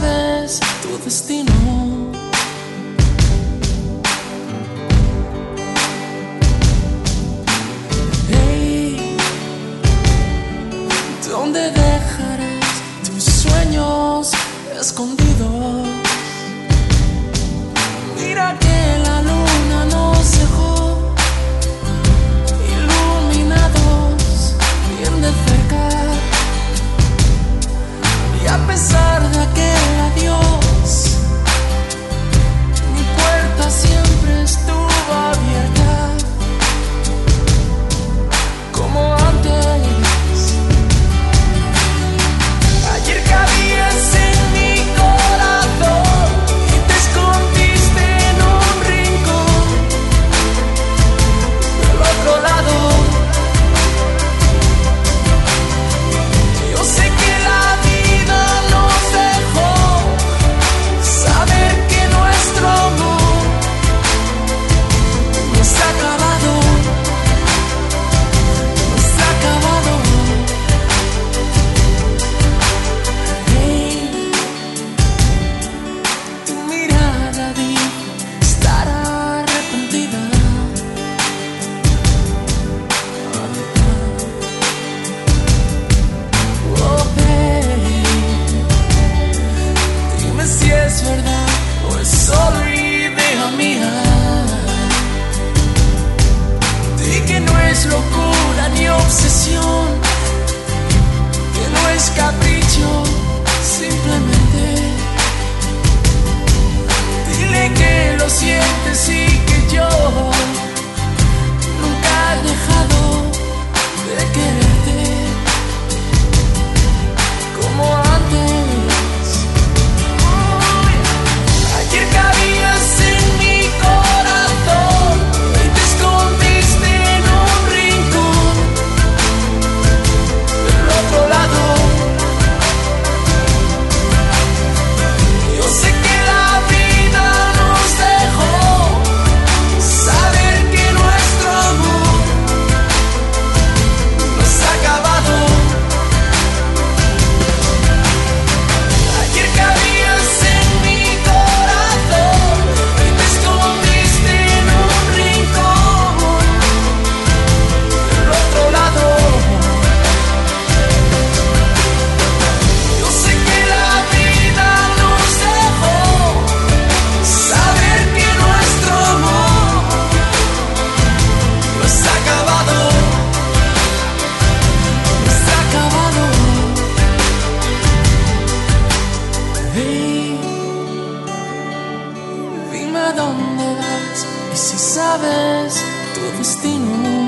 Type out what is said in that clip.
sabes tu destino. Hey, ¿dónde dejarás tus sueños escondidos? Mira que la luna nos dejó iluminados bien de cerca, y a pesar de aquel adiós, mi puerta siempre estuvo abierta, como antes. Ayer cabías en mi corazón y te escondiste en un rincón del otro lado. Yo sé que la vida nos dejó saber que nuestro amor no está acabado, no está acabado. Hey, tu mirada dijo estar arrepentida. Oh, hey, dime si es verdad o es solo idea mía. Di que no es locura ni obsesión, que no es capricho, simplemente dile que lo sientes y que yo nunca he dejado de quererte como antes. Ayer cabías en mi corazón y te escondiste en un rincón del otro lado. Yo sé que la vida nos dejó saber que nuestro amor no está acabado. Ayer cabías en mi corazón y te escondiste en un rincón del otro lado. Yo sé que la vida nos dejó saber que nuestro amor no está acabado, no está acabado. Hey, dime a dónde vas y si sabes tu destino.